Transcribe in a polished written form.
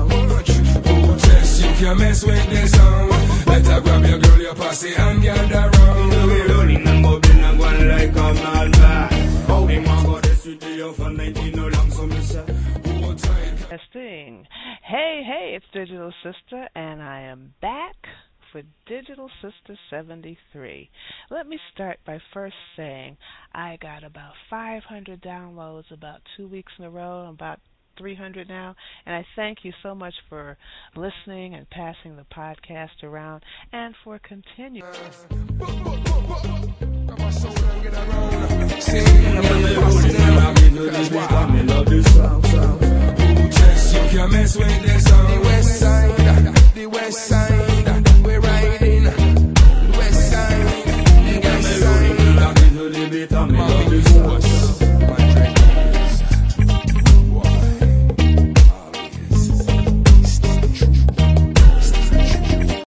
Test, you can mess with the sound. Better grab your girl, your posse and gather round. We rolling and bubbling and going like a madman. Oh, we want go the studio for 19 no long, so me say. Testing. Hey, it's Digital Sister, and I am back for Digital Sister 73. Let me start by first saying I got about 500 downloads about 2 weeks in a row, about 300 now, and I thank you so much for listening and passing the podcast around and for continuing. You can mess with the sound. The west side, we're riding. The west side, the west side.